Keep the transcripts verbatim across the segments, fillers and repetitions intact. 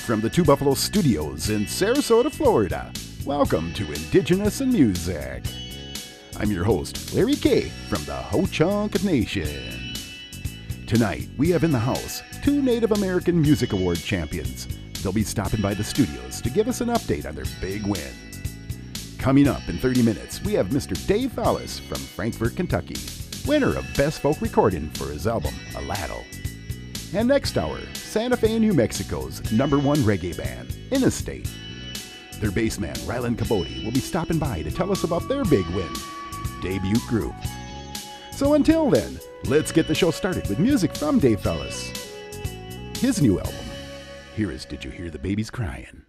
from the Two Buffalo Studios in Sarasota, Florida. Welcome to Indigenous in Music. I'm your host, Larry K. from the Ho-Chunk Nation. Tonight, we have in the house two Native American Music Award champions. They'll be stopping by the studios to give us an update on their big win. Coming up in thirty minutes, we have Mister Dave Fallis from Frankfort, Kentucky, winner of Best Folk Recording for his album, Aladdo. And next hour, Santa Fe, New Mexico's number one reggae band, Interstate. Their bassman, Rylan Caboti, will be stopping by to tell us about their big win, debut group. So until then, let's get the show started with music from Dave Fallis. His new album, here is Did You Hear the Babies Crying?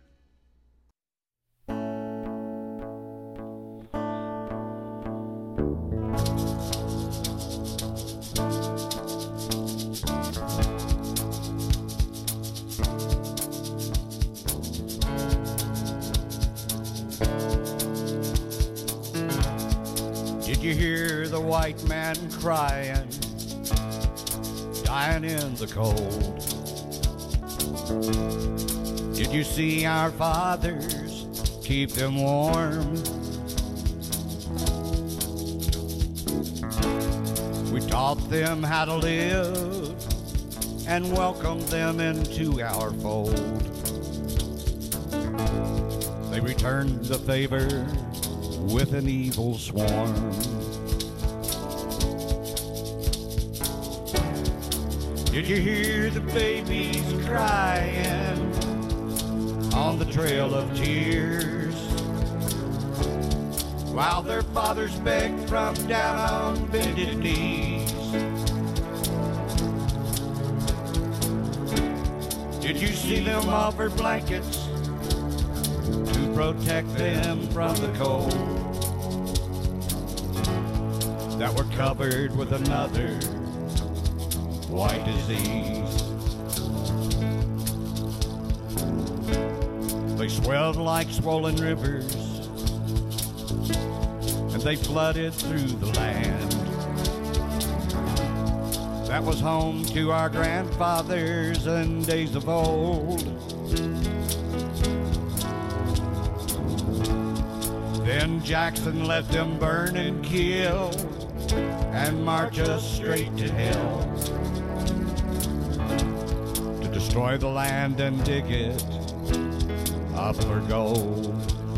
Did you hear the white man crying, dying in the cold? Did you see our fathers keep them warm? We taught them how to live and welcomed them into our fold. They returned the favor with an evil swarm. Did you hear the babies crying on the trail of tears while their fathers begged from down on bended knees? Did you see them offer blankets to protect them from the cold that were covered with another white disease? They swelled like swollen rivers and they flooded through the land that was home to our grandfathers in days of old. Then Jackson let them burn and kill and march us straight to hell, to destroy the land and dig it up for gold.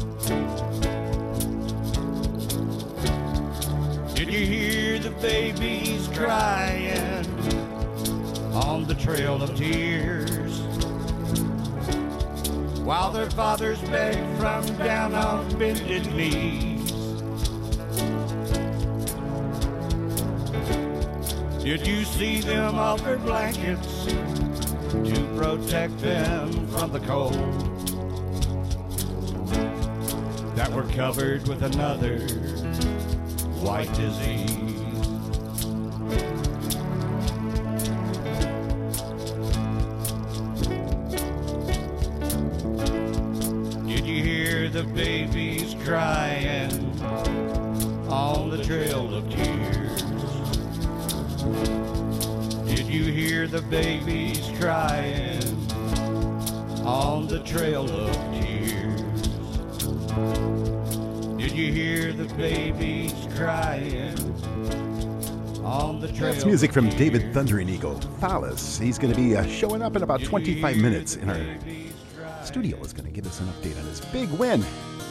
Did you hear the babies crying on the trail of tears while their fathers begged from down on bended knees? Did you see them offer blankets to protect them from the cold that were covered with another white disease? Did you hear the babies crying on the trail of tears? Did you hear the babies crying on the trail of tears? Did you hear the babies crying on the trail? That's music of from tears? David Thundering Eagle Fallis. He's going to be uh, showing up in about Did you twenty-five hear minutes the in our babies crying? studio. Is going to give us an update on his big win.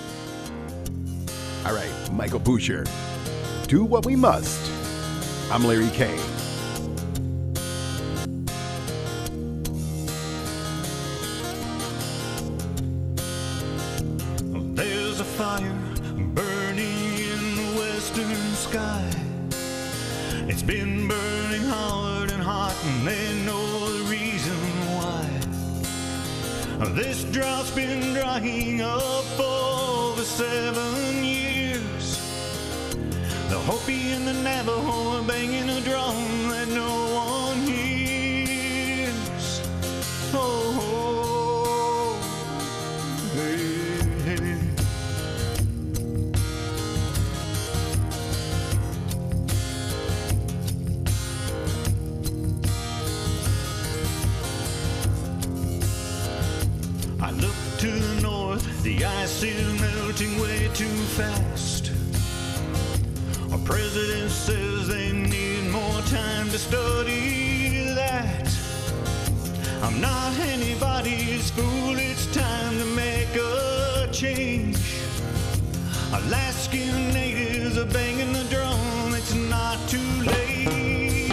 All right, Michael Boucher, do what we must. I'm Larry K. There's a fire burning in the western sky. It's been burning hard and hot, and they know the reason why. This drough's been drying up for over seven years. The Hopi and the Navajo are banging a drum that no one hears. Oh, oh, hey, hey. The ice is melting way too fast. Our president says they need more time to study that. I'm not anybody's fool, it's time to make a change. Alaskan natives are banging the drum, it's not too late.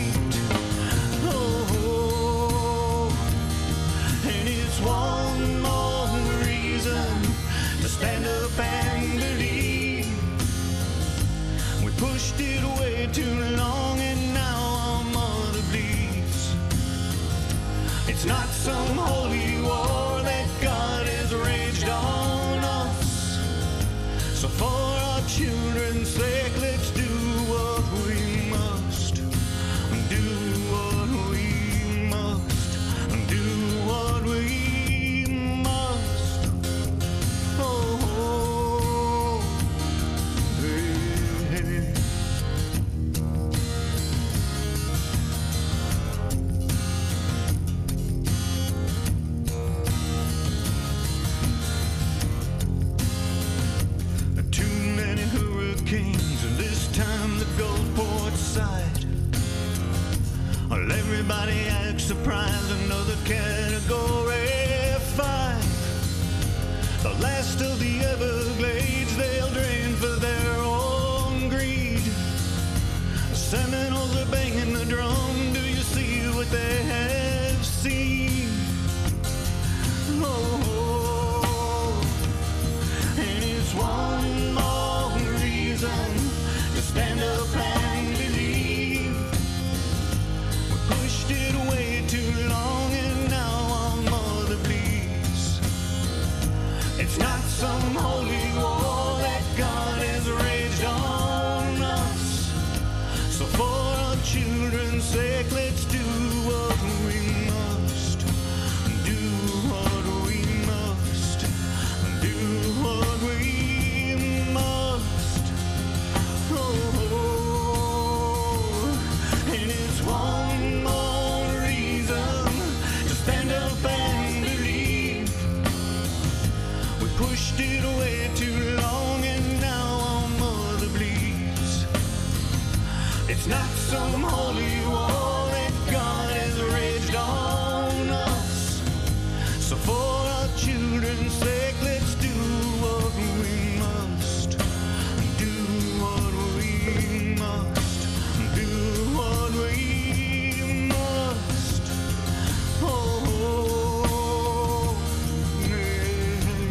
Oh, and it's one more reason to stand up and believe. We pushed it way too long and now our mother bleeds. It's not some holy war that God has raged on us. So for our children's sake, let's do what we must. Do what we must. Do what we must. Oh, hey, hey. And this time the Gulfport side. Well, everybody acts surprised, another category five. The last of the Everglades they'll drain for their own greed. The Seminoles are banging the drum, do you see what they have seen? Oh, and it's one more reason to stand up and believe. We pushed it way too long and now our mother bleeds. It's not some holy war that God has raged on us. So for our children's sake, let's do what we must. Do what we must. Do what we must. And it's one more reason to stand up and believe. We pushed it away too long and now our mother bleeds. It's not some holy war that God has raged on us. So for our children's sake, let's do what we must. Do what we must. Do what we must. Oh, yeah.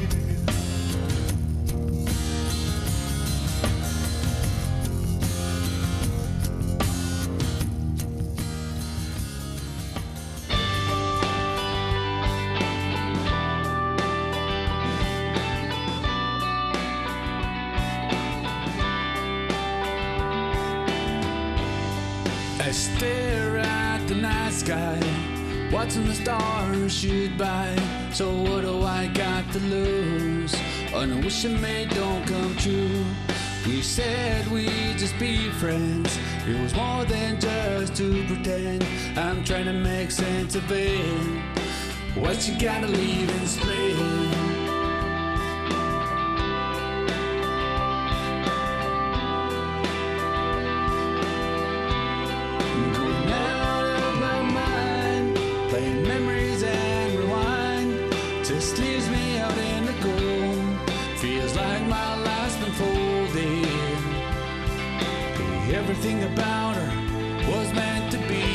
I stare at the night sky, watching the stars shoot by. So what do I got to lose? On a wish I made don't come true. We said we'd just be friends. It was more than just to pretend. I'm trying to make sense of it. What you gotta leave and split. Everything about her was meant to be.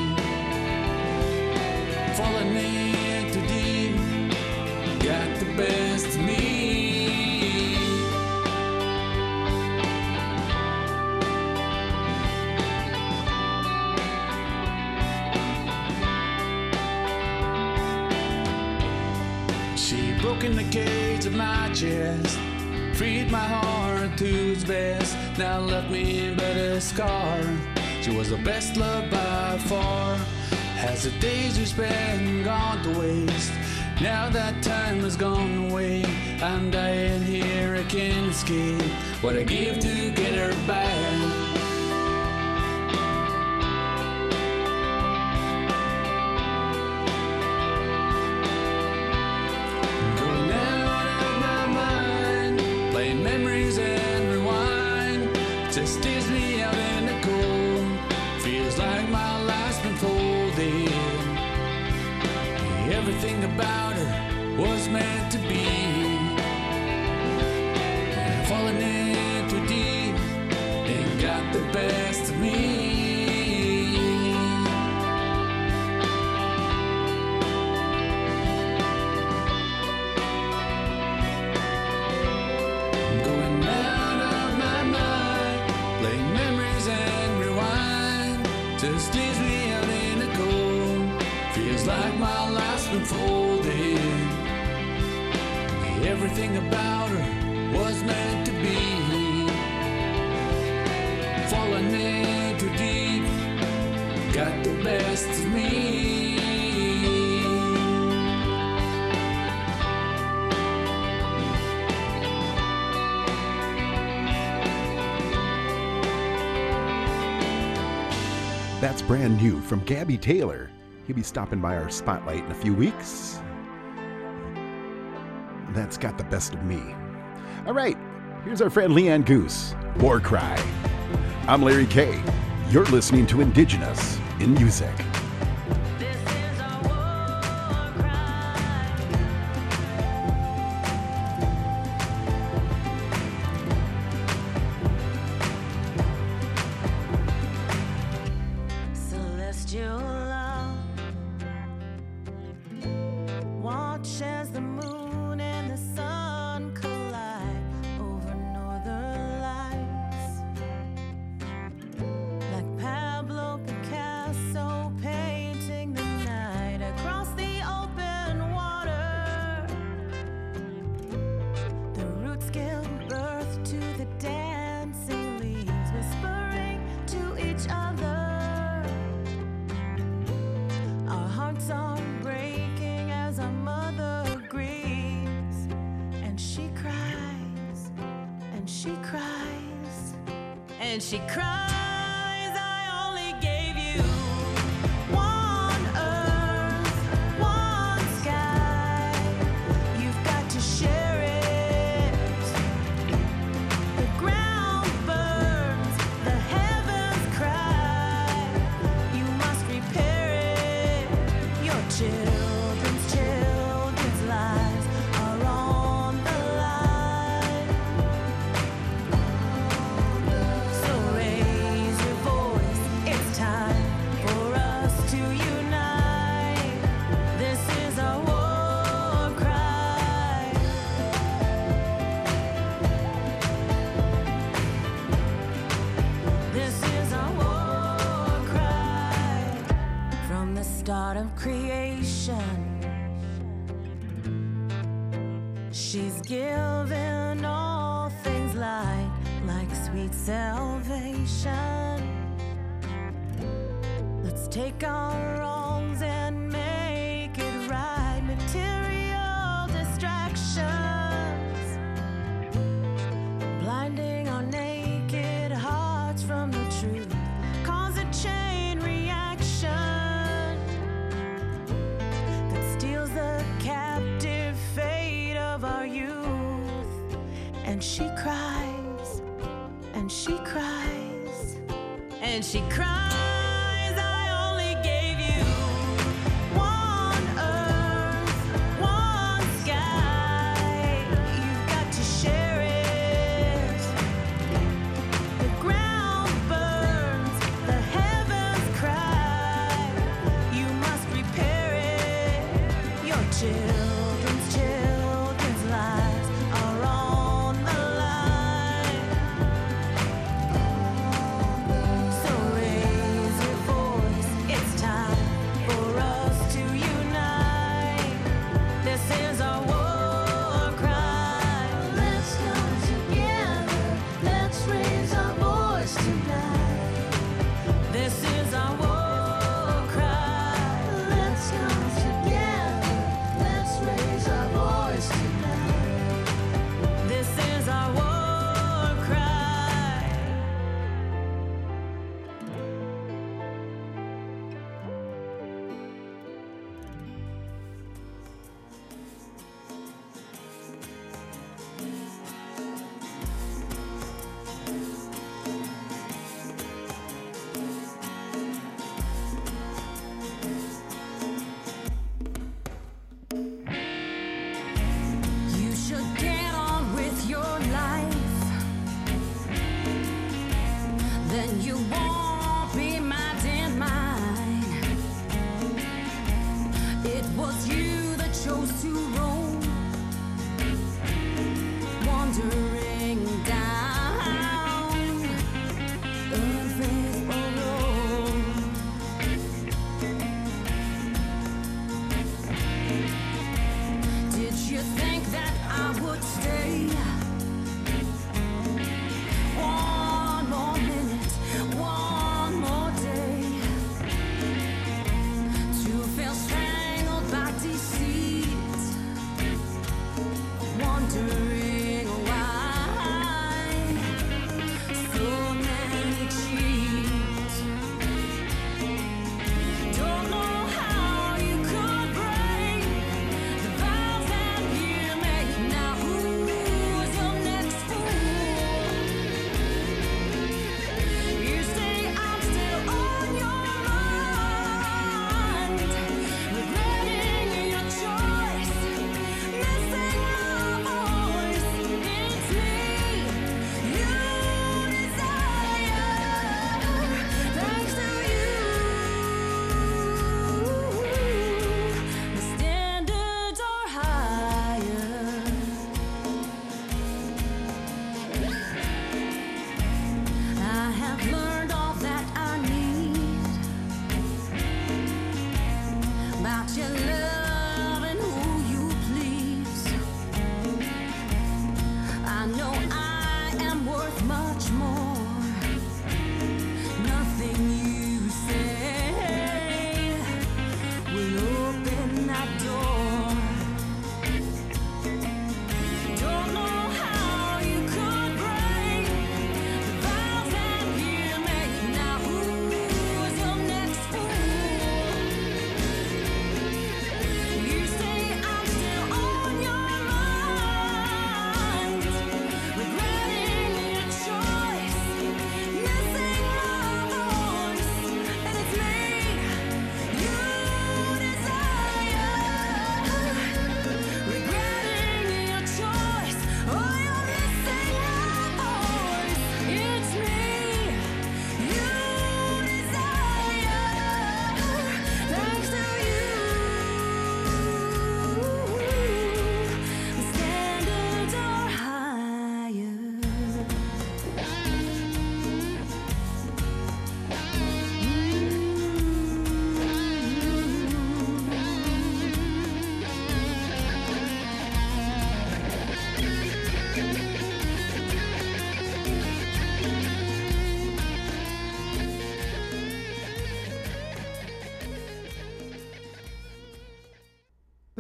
Falling in too deep, got the best of me. She broke in the cage of my chest, freed my heart to its best. Now left me but a scar. She was the best love by far. Has the days we spent gone to waste? Now that time has gone away. I'm dying here, I can't escape what I give to get her back. Going out of Everything about her was meant to be. Falling in too deep, got the best of me. That's brand new from Gabby Taylor. He'll be stopping by our spotlight in a few weeks. That's got the best of me. All right, here's our friend Leanne Goose, War Cry. I'm Larry K. You're listening to Indigenous in Music. And she cries, I only gave you one earth, one sky. You've got to share it. The ground burns, the heavens cry. You must repair it. Your children's children's lives are on the line. So raise your voice, it's time for us to unite. This is our war cry. This is our war cry. From the start of creation, she's given all things light, like sweet salvation. Let's take our wrongs and make it right. Material distractions, blinding our naked hearts from the truth, cause a chain reaction that steals the captive fate of our youth. And she cries, and she cries, and she cries. I only gave you one earth, one sky. You've got to share it. The ground burns, the heavens cry. You must repair it. Your children's children's lives are on the line. So raise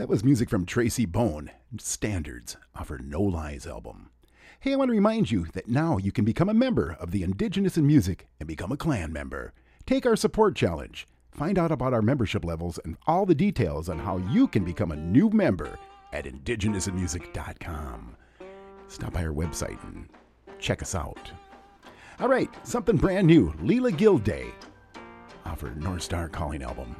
was music from Tracy Bone, Standards, off her No Lies album. Hey, I want to remind you that now you can become a member of the Indigenous in Music and become a clan member. Take our support challenge. Find out about our membership levels and all the details on how you can become a new member at indigenous in music dot com. Stop by our website and check us out. All right, something brand new. Leela Gilday off her North Star Calling album.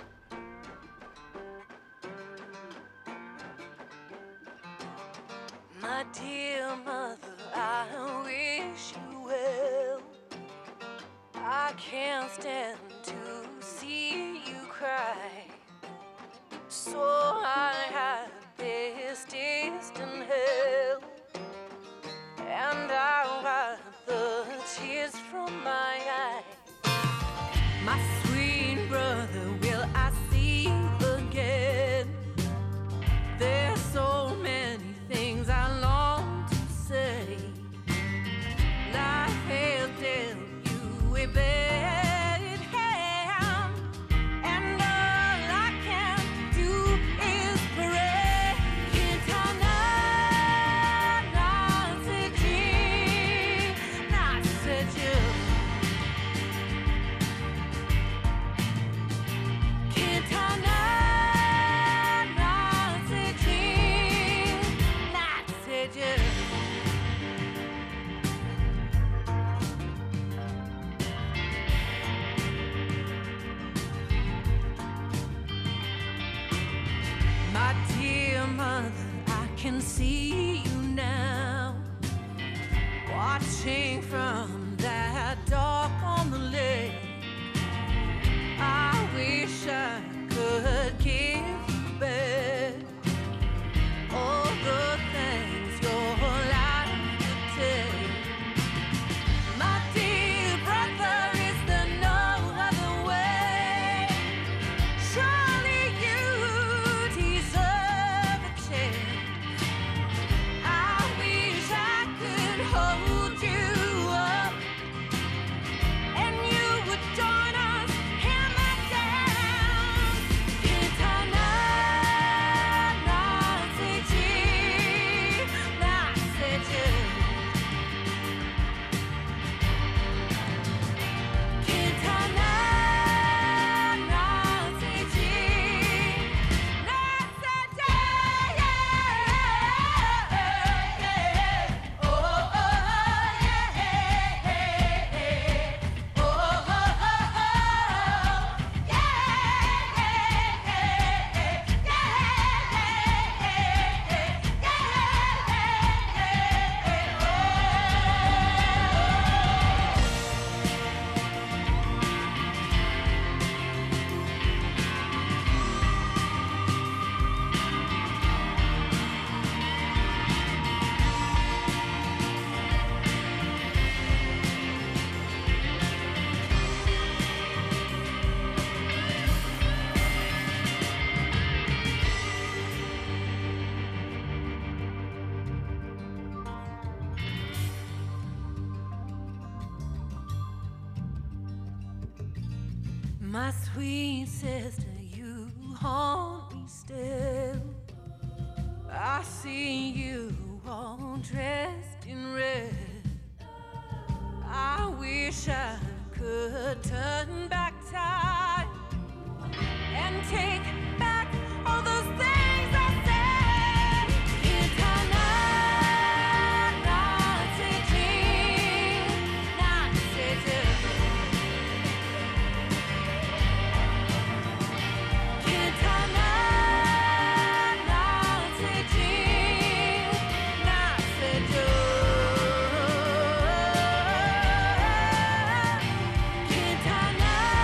My dear mother, I wish you well. I can't stand to see you cry. So I had this distant hell, and I wiped the tears from my eyes. My sweet brother, will I see you again? There's so many things I long to say. Life has dealt you a bad hand, and all I can do is pray. Kitana Naseji, Naseju. Kitana Naseji, Naseju. My dear mother, I can see you now, watching from that dock on the lake. I wish I could give you back all the things your life could take. My dear brother, is there no other way? Surely you deserve a chance. I wish I could hold you up, and you would join us in the dance. Kitana Naseji, Naseju. Kitana Naseji, Naseju. Oh, oh, yeah. Oh, oh, my sweet sister, you haunt me still. I see you all dressed in red. I wish I could turn back time and take back all those things I said. Kitana Naseji, Naseju. Kitana Naseji, Naseju. Kitana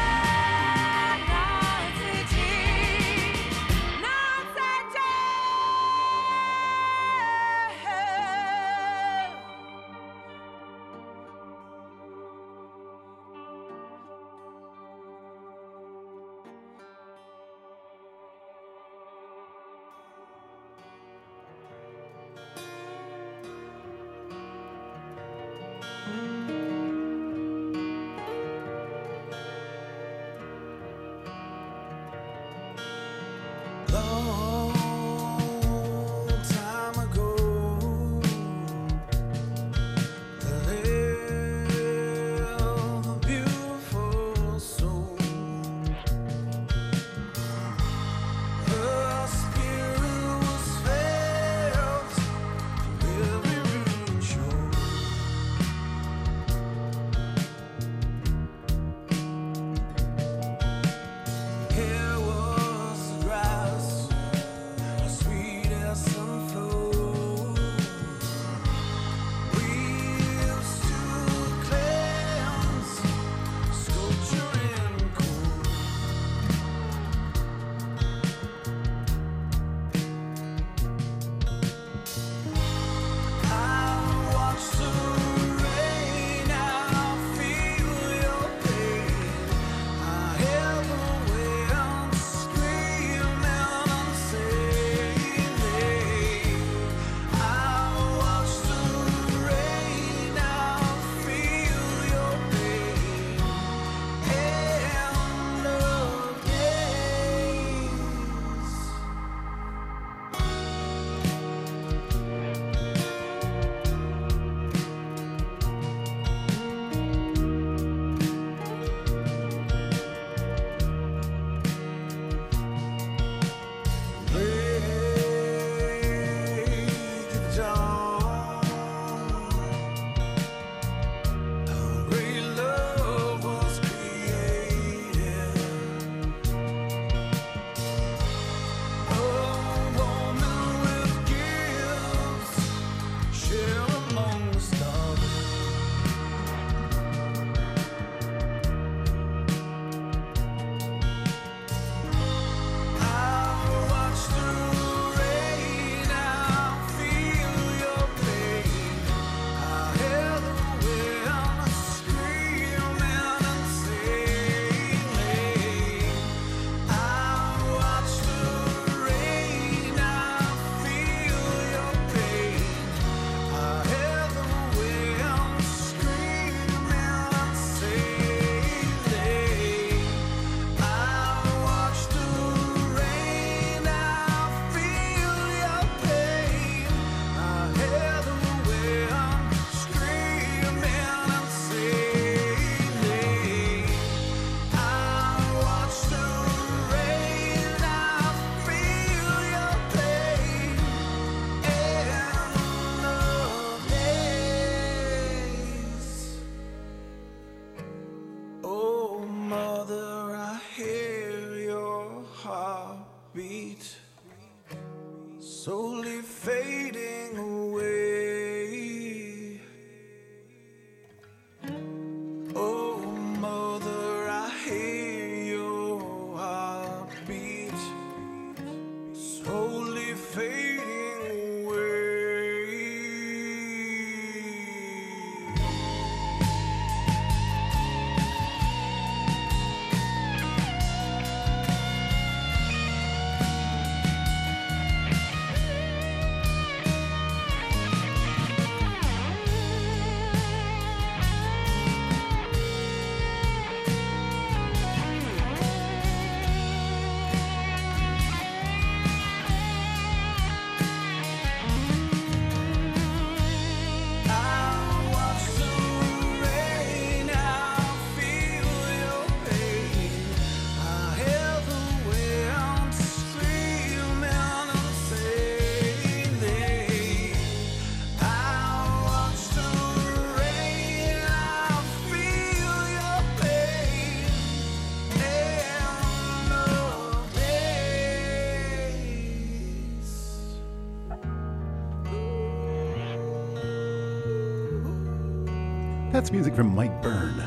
That's music from Mike Byrne.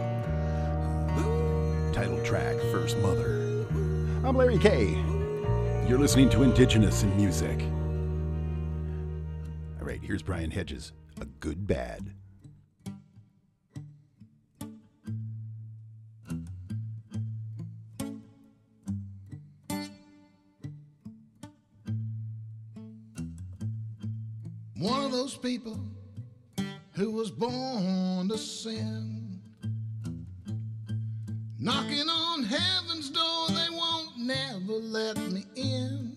Title track, First Mother. I'm Larry K. You're listening to Indigenous in Music. All right, here's Brian Hedges, A Good Bad. One of those people who was born to sin, knocking on heaven's door, they won't never let me in.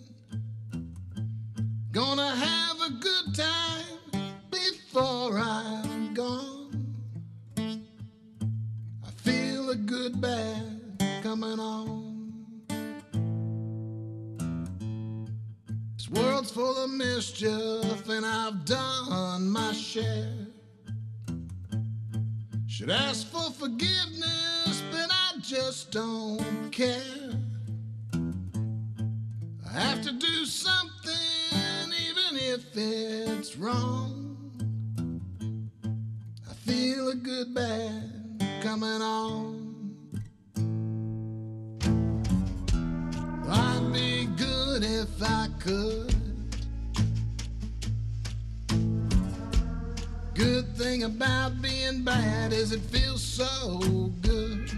Gonna have a good time before I'm gone. I feel a good bad coming on. This world's full of mischief and I've done my share. Should ask for forgiveness, but I just don't care. I have to do something, even if it's wrong. I feel a good bad coming on. I'd be good if I could. Good thing about being bad is it feels so good.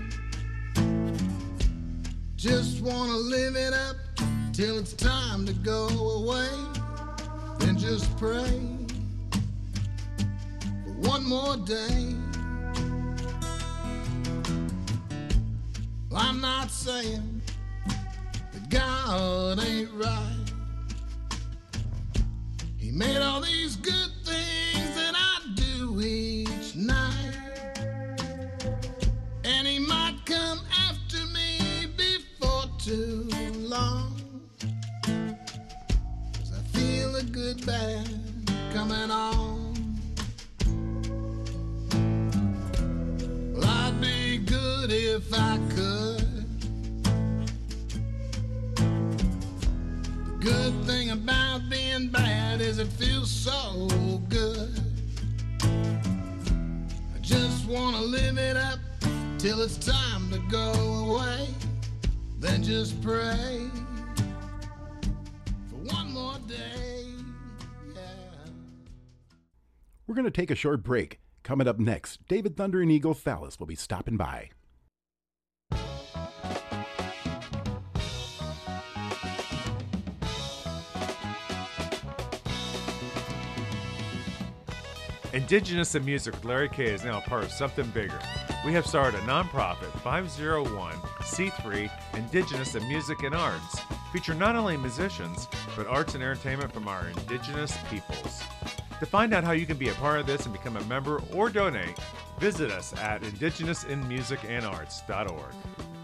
Just wanna live it up till it's time to go away. Then just pray for one more day. I'm not saying that God ain't right. He made all these good things that I do each night, and he might come after me before too long, 'cause I feel a good bad coming on. Well, I'd be good if I could. The good thing about being bad is it feels so good. I just wanna live it up till it's time to go away. Then just pray for one more day. Yeah. We're going to take a short break. Coming up next, David Thunder and Eagle Phallus will be stopping by. Indigenous in Music with Larry K is now a part of something bigger. We have started a nonprofit five oh one c three Indigenous in Music and Arts, feature not only musicians, but arts and entertainment from our Indigenous peoples. To find out how you can be a part of this and become a member or donate, visit us at indigenous in music and arts dot org.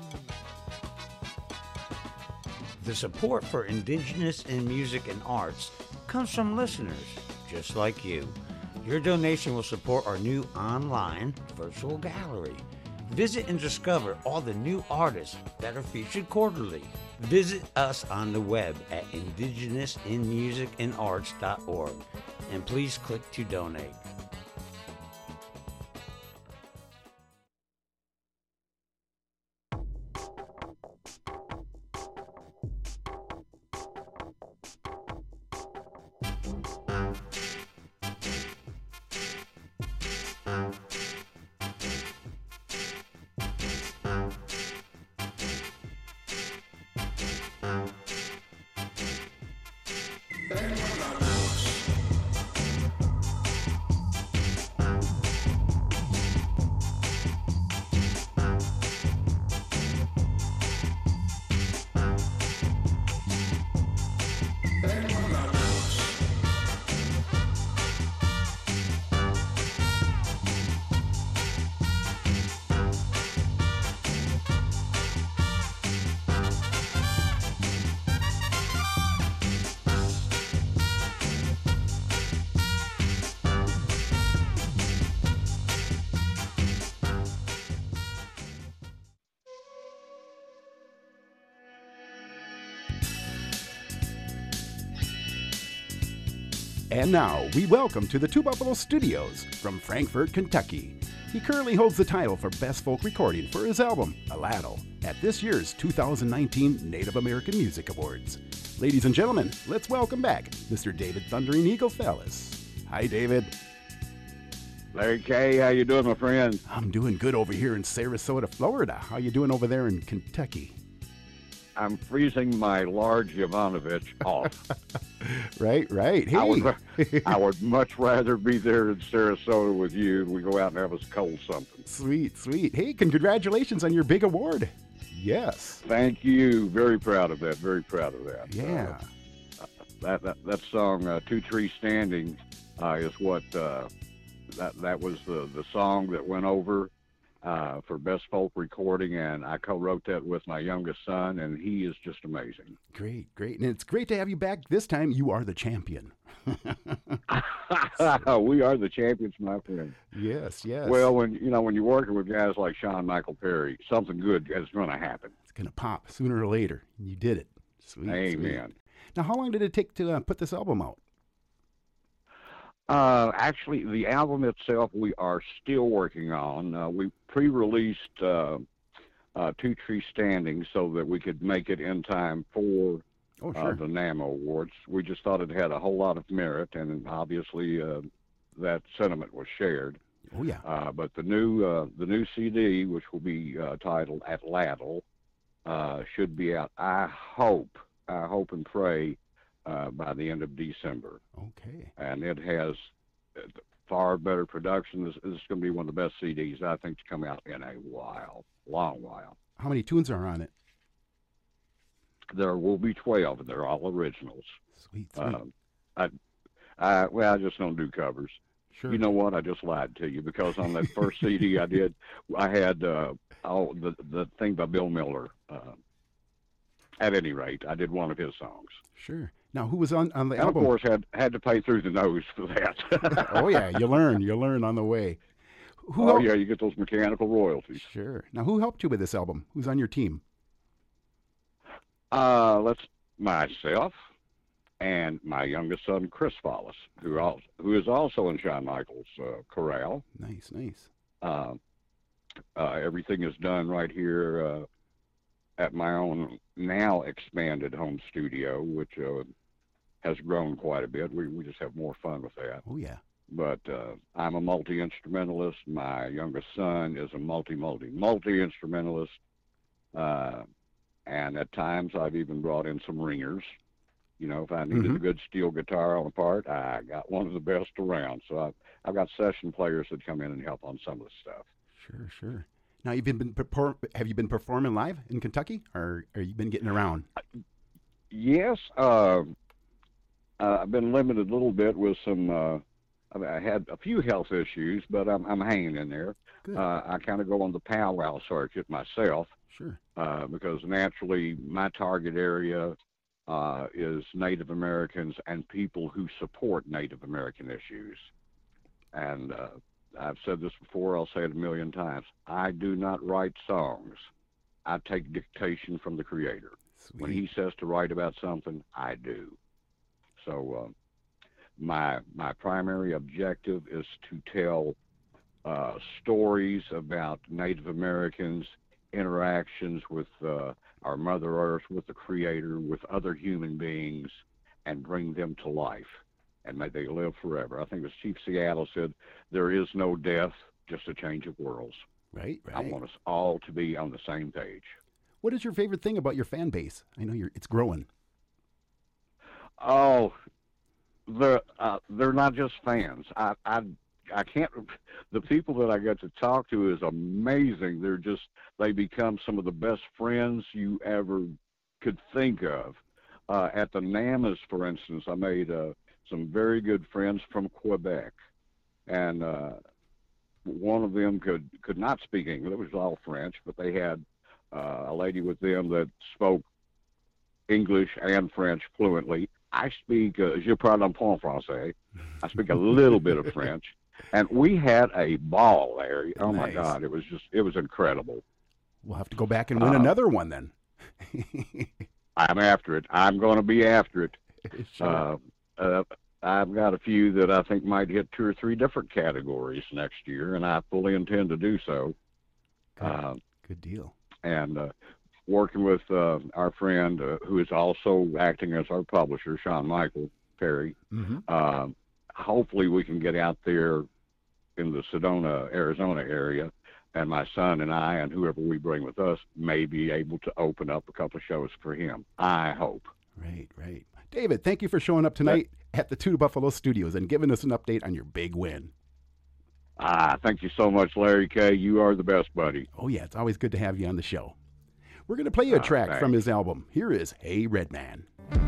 The support for Indigenous in Music and Arts comes from listeners just like you. Your donation will support our new online virtual gallery. Visit and discover all the new artists that are featured quarterly. Visit us on the web at indigenous in music and arts dot org and please click to donate. And now, we welcome to the Two Buffalo Studios from Frankfort, Kentucky, He currently holds the title for Best Folk Recording for his album, Aladdo, at this year's two thousand nineteen Native American Music Awards. Ladies and gentlemen, let's welcome back Mister David Thundering Eagle Fellis. Hi, David. Larry K., how you doing, my friend? I'm doing good over here in Sarasota, Florida. How you doing over there in Kentucky? I'm freezing my large Jovanovich off. Right, right. Hey. I would, I would much rather be there in Sarasota with you. We go out and have us cold something. Sweet, sweet. Hey, congratulations on your big award. Yes. Thank you. Very proud of that. Very proud of that. Yeah. Uh, that, that that song, uh, Two Trees Standing, uh, is what uh, that that was the the song that went over uh, for Best Folk Recording, and I co-wrote that with my youngest son, and he is just amazing. Great, great. And it's great to have you back. This time you are the champion. We are the champions, my friend. Yes, yes. Well, when you know when you're working with guys like Sean Michael Perry, something good is going to happen. It's going to pop sooner or later. You did it. Sweet. Amen. Sweet. Now, how long did it take to uh, put this album out? Uh, actually, the album itself we are still working on. Uh, we pre-released uh, uh, Two Trees Standing so that we could make it in time for oh, uh, sure. the NAMA Awards. We just thought it had a whole lot of merit, and obviously uh, that sentiment was shared. Oh, yeah. Uh, but the new uh, the new C D, which will be uh, titled Aladdo, uh, should be out. I hope, I hope and pray uh, by the end of December. Okay. And it has far better production. This, this is going to be one of the best C Ds I think to come out in a while, long while. How many tunes are on it? There will be twelve, and they're all originals. Sweet, sweet. Um, I, I, well, I just don't do covers. Sure. You know what? I just lied to you because on that first C D I did, I had uh, oh, the the thing by Bill Miller. Uh, at any rate, I did one of his songs. Sure. Now, who was on, on the and album? of course, had had to pay through the nose for that. Oh, yeah. You learn. You learn on the way. Who oh, helped? yeah. You get those mechanical royalties. Sure. Now, who helped you with this album? Who's on your team? Uh, let's myself and my youngest son, Chris Follis, who also, who is also in Shawn Michaels' uh, chorale. Nice, nice. Uh, uh, everything is done right here uh, at my own now expanded home studio, which uh, has grown quite a bit. We we just have more fun with that. Oh, yeah. But uh, I'm a multi-instrumentalist. My youngest son is a multi, multi, multi-instrumentalist. Uh, and at times I've even brought in some ringers. You know, if I needed Mm-hmm. a good steel guitar on a part, I got one of the best around. So I've, I've got session players that come in and help on some of the stuff. Sure, sure. Now, you've been, been perform- have you been performing live in Kentucky, or are you been getting around? Yes, uh, uh, I've been limited a little bit with some. Uh, I, mean, I had a few health issues, but I'm I'm hanging in there. Good. Uh, I kind of go on the powwow circuit myself Sure. uh, because naturally my target area uh, is Native Americans and people who support Native American issues. And uh, I've said this before. I'll say it a million times. I do not write songs. I take dictation from the Creator. Sweet. When he says to write about something, I do. So uh, my my primary objective is to tell uh, stories about Native Americans, interactions with uh, our Mother Earth, with the Creator, with other human beings, and bring them to life. And may they live forever. I think as Chief Seattle said, there is no death, just a change of worlds. Right, right. I want us all to be on the same page. What is your favorite thing about your fan base? I know you're it's growing. Oh, they're uh, they're not just fans. I I I can't. The people that I get to talk to is amazing. They're just they become some of the best friends you ever could think of. Uh, at the NAMAs, for instance, I made uh, some very good friends from Quebec, and uh, one of them could could not speak English. It was all French, but they had uh, a lady with them that spoke English and French fluently. I speak, uh, je parle un peu français. I speak a little bit of French. And we had a ball there. Oh, my Nice. God. It was just, it was incredible. We'll have to go back and win Uh, another one then. I'm after it. I'm going to be after it. Sure. Uh, uh, I've got a few that I think might hit two or three different categories next year, and I fully intend to do so. Good, Uh, good deal. and uh, working with uh, our friend uh, who is also acting as our publisher, Sean Michael Perry. Mm-hmm. Uh, hopefully we can get out there in the Sedona, Arizona area, and my son and I and whoever we bring with us may be able to open up a couple of shows for him. I hope. Right, right. David, thank you for showing up tonight at the Two Buffalo Studios and giving us an update on your big win. Ah, thank you so much, Larry K. You are the best, buddy. Oh, yeah, it's always good to have you on the show. We're going to play you a Ah, track thanks. from his album. Here is Hey Red Man.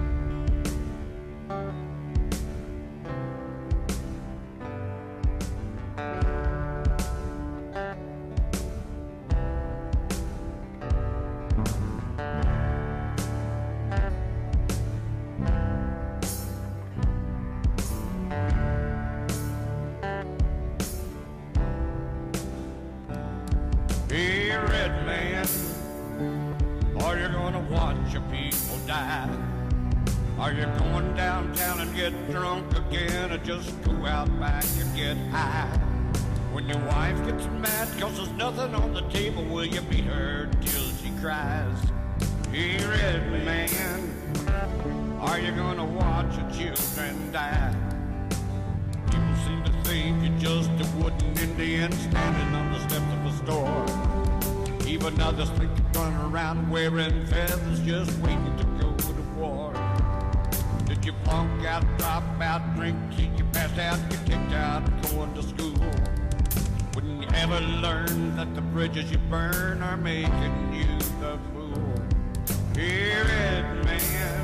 Hey, red man, are you gonna watch your people die? Are you going downtown and get drunk again, or just go out back and get high? When your wife gets mad cause there's nothing on the table, will you beat her till she cries? Hey, red man, are you gonna watch your children die? People seem to think you're just a wooden Indian standing on the steps of a store. Even others think you're running around wearing feathers, just waiting to go to war. Did you flunk out, drop out, drink till you passed out, get kicked out, going to school? Wouldn't you ever learn that the bridges you burn are making you the fool? Hear it, man.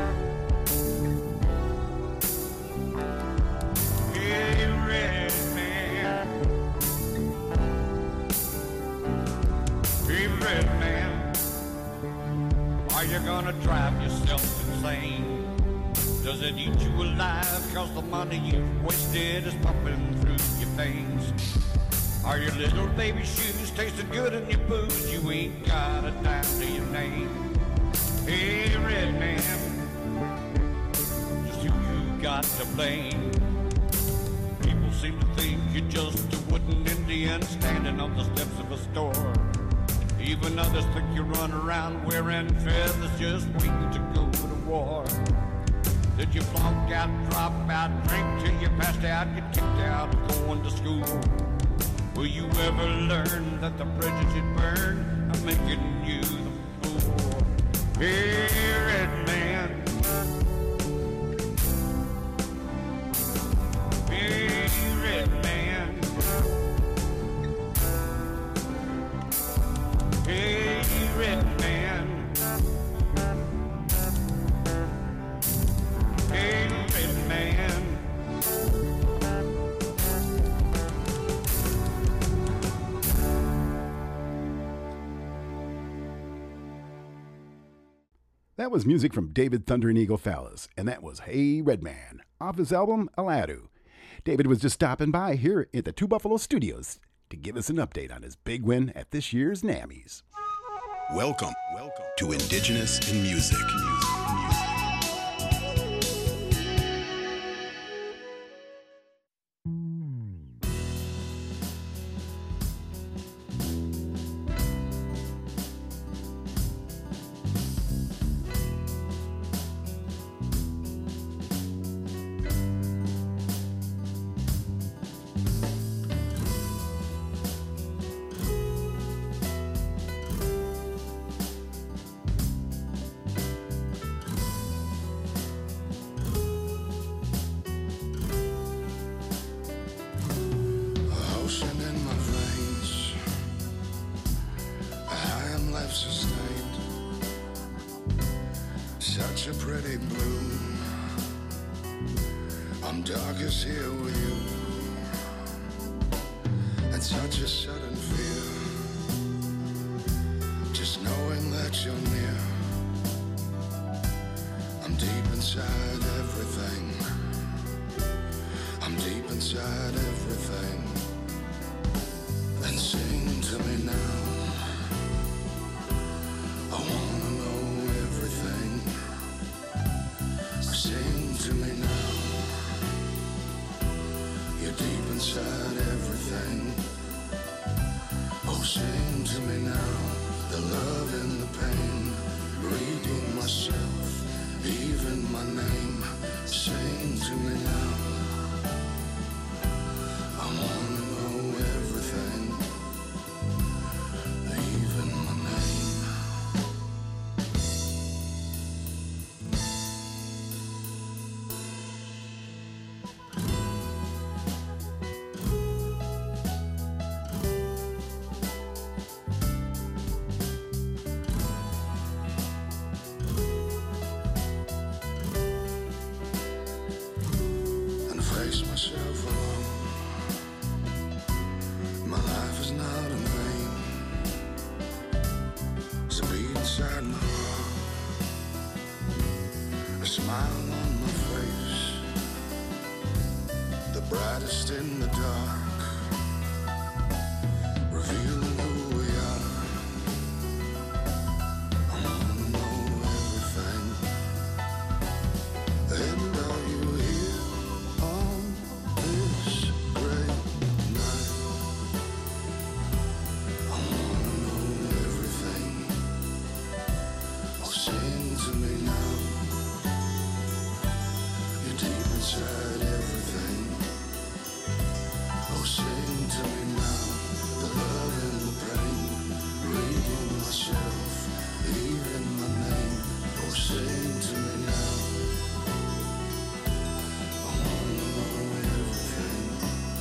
Hey, red man. Hey, red man. Are you gonna drive yourself insane? Does it eat you alive cause the money you've wasted is pumping through your veins? Are your little baby shoes tasting good in your boots? You ain't got a dime to your name. Hey, red man, just who you got to blame? People seem to think you're just a wooden Indian standing on the steps of a store. Even others think you run around wearing feathers, just waiting to go to war. Did you flunk out, drop out, drink till you passed out, get kicked out, going to school? Will you ever learn that the bridges you burn are making you the fool? Hey, red man. Hey, red man. Hey, red man. Hey, red man. That was music from David Thunder and Eagle Fallas, and that was Hey Red Man, off his album Aladu. David was just stopping by here at the Two Buffalo Studios to give us an update on his big win at this year's NAMMYs. Welcome, welcome to Indigenous in Music. music, music. Ocean in my veins, I am life sustained. Such a pretty blue, I'm darkest here with you. And such a sudden fear, just knowing that you're near. I'm deep inside everything, I'm deep inside everything. And sing to me now, I wanna know everything. Sing to me now, in the dark, revealing who we are. I wanna know everything. And are you here on this great night? I wanna know everything. Oh, sing to me now. You're deep inside everything. Oh, sing to me now. The love and the pain. Reading myself, even my name. Oh, sing to me now. I wanna know everything.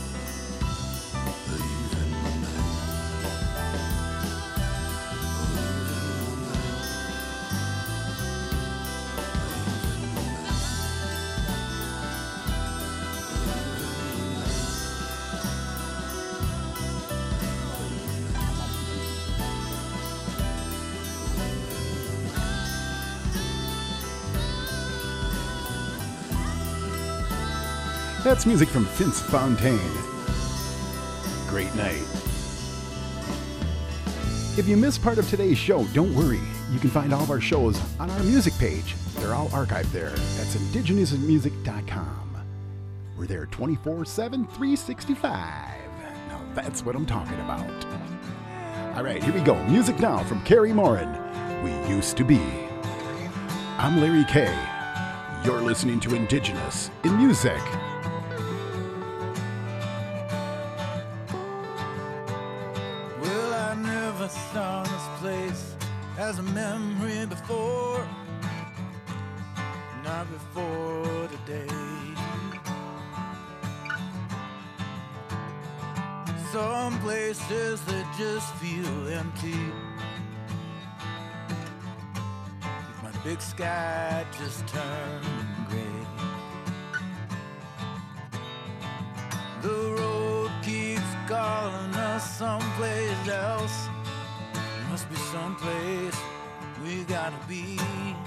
Even my name. Oh, even my name. That's music from Vince Fontaine. Great night. If you missed part of today's show, don't worry. You can find all of our shows on our music page. They're all archived there. That's indigenous music dot com. We're there twenty-four seven, three sixty-five. Now that's what I'm talking about. All right, here we go. Music now from Carrie Morin. We Used to Be. I'm Larry K. You're listening to Indigenous in Music. Well, I never saw this place as a memory before, not before today. Some places they just feel empty. My big sky just turned gray. The road keeps calling us someplace else. Must be someplace we gotta be.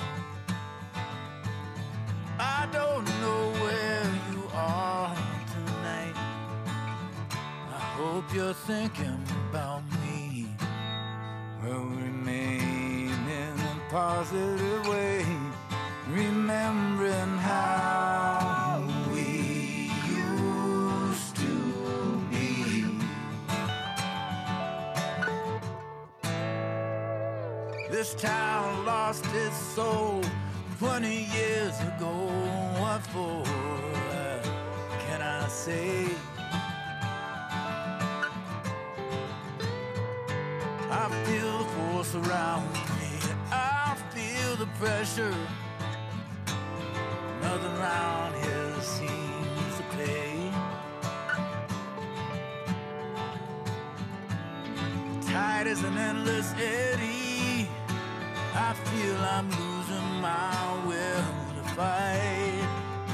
I don't know where you are tonight. I hope you're thinking about me. Well, remain in a positive way, remembering how we used to be. This town lost its soul twenty years ago. What for, can I say? I feel the force around me. I feel the pressure. Nothing around here seems to pay. Tide is an endless eddy. I feel I'm losing my will to fight.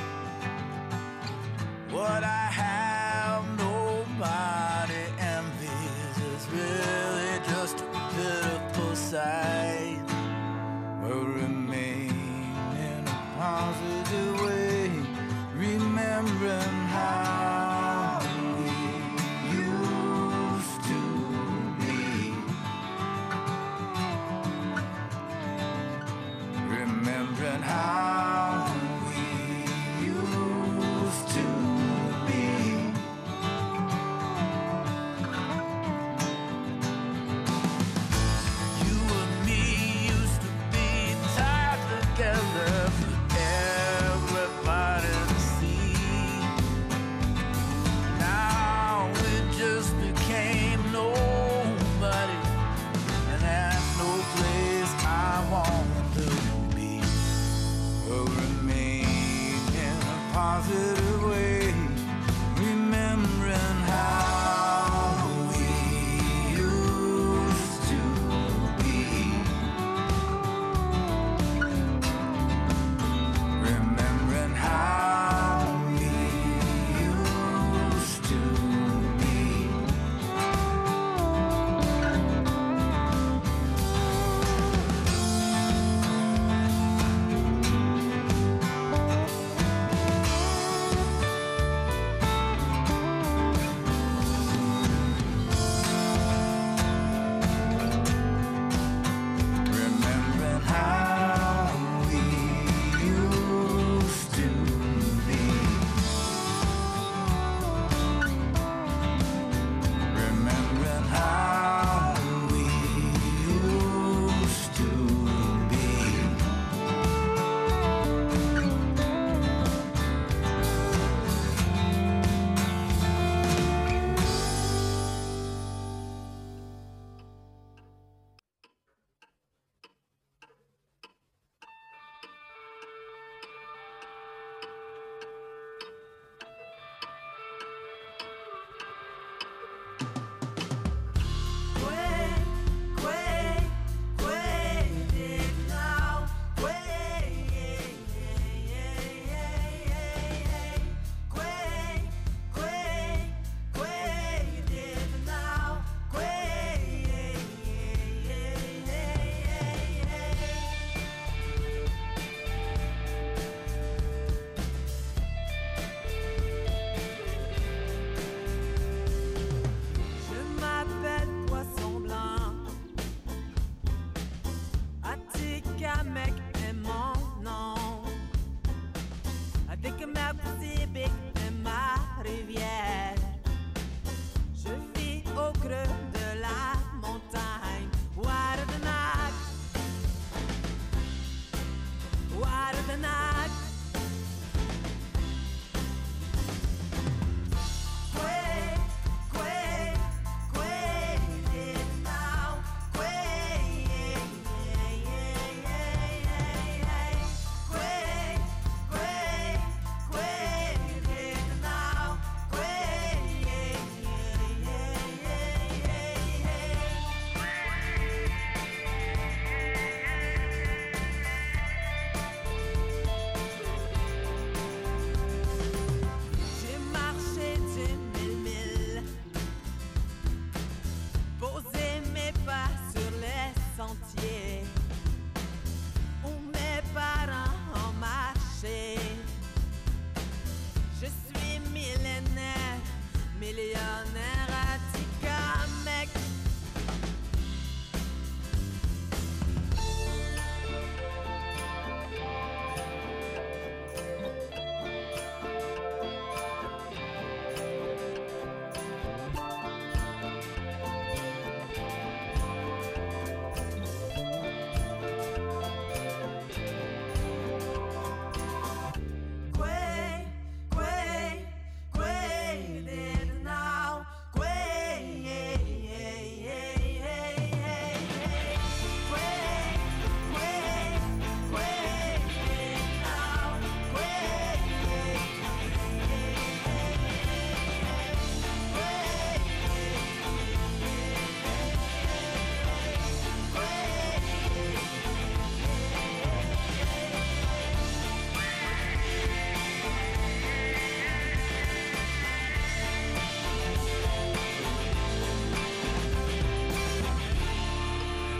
What I have, nobody envies. It's really just a pitiful sight. But remain in a positive way, remembering how we used to be. Remembering how we used to be.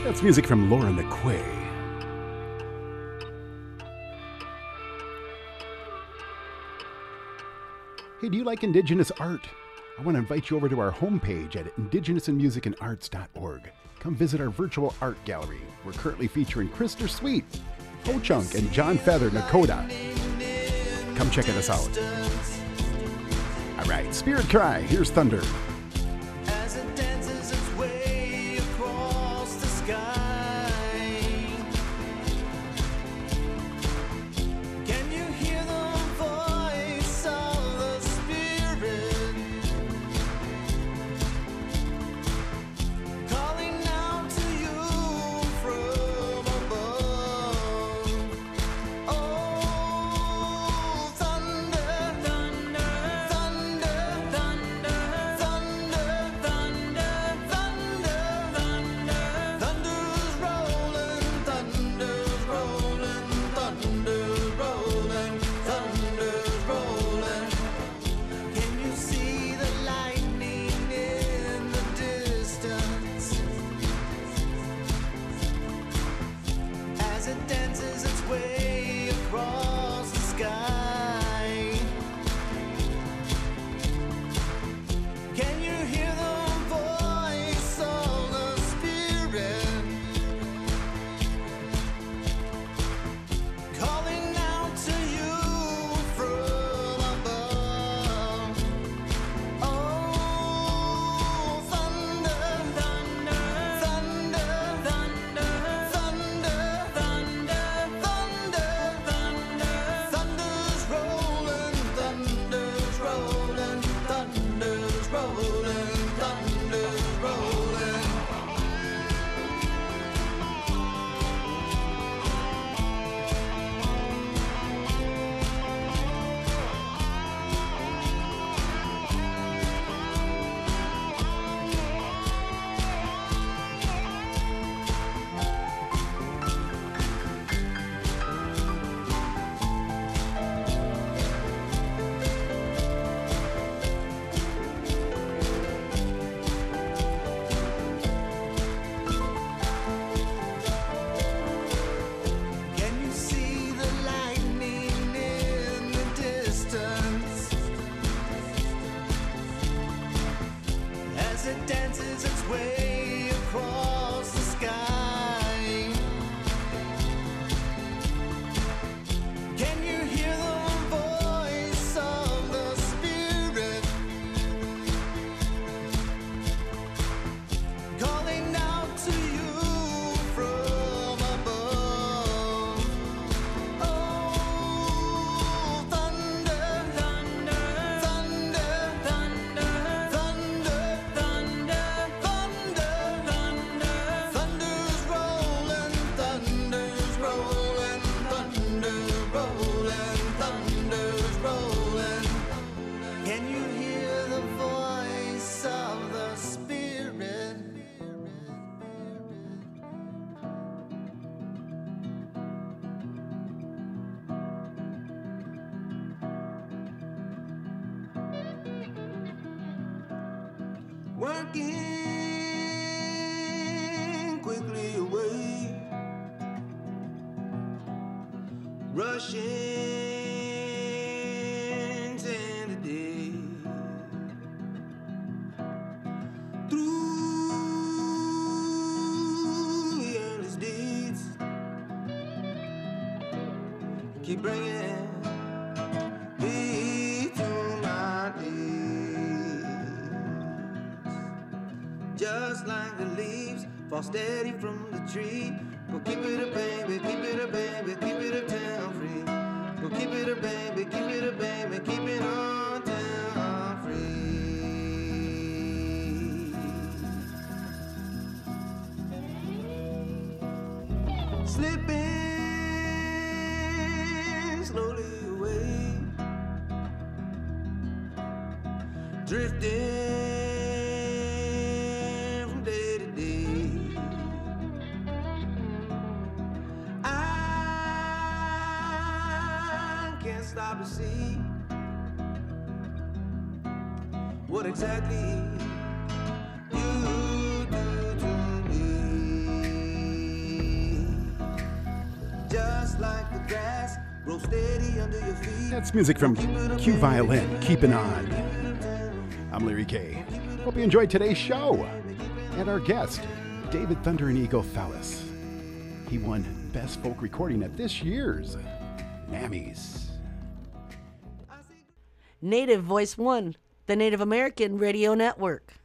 That's music from Laura McQuay. Hey, do you like Indigenous art? I want to invite you over to our homepage at indigenous in music and arts dot org. Come visit our virtual art gallery. We're currently featuring Krister Sweet, Ho Chunk, and John Feather Nakota. Come check us out. All right, Spirit Cry, here's Thunder. As it dances its way across the sky, can you hear the voice of the spirit calling out to you from above? Oh, thunder, thunder, thunder, thunder, thunder, thunder, thunder, thunder, thunder's rolling, thunder's rolling, thunder's rolling, thunder's rolling. Can you see the lightning in the distance as it dances its way across the sky? Can you hear the voice of the spirit calling out to you from above? Oh, thunder, thunder, thunder, thunder, thunder, thunder, thunder, thunder, thunder's rolling, thunder's rolling, thunder's rolling, thunder's rolling. Can you see the lightning in the distance as it dances its way across the sky? Can you hear the voice of the spirit calling out to you from above? Oh, thunder, thunder, thunder, thunder, thunder, thunder, thunder, thunder, thunder's rolling, thunder's rolling, thunder's rolling, thunder's rolling. Can you hear the voice of the spirit? Working quickly away, rushing in the day, through the endless deeds, keep bringing me to my knees. Just like the leaves fall steady from the tree. Go keep it a baby, keep it a baby, keep it a town free. Go keep it a baby, keep it a baby, keep it on town free. Slipping slowly away, drifting from day to day. I can't stop to see what exactly you do to me. Grow steady under your feet. That's music from Q Violin, Keeping On. I'm Larry K. Hope you enjoyed today's show. And our guest, David Thunder and Eagle Fellis. He won Best Folk Recording at this year's NAMMYs. Native Voice One, the Native American Radio Network.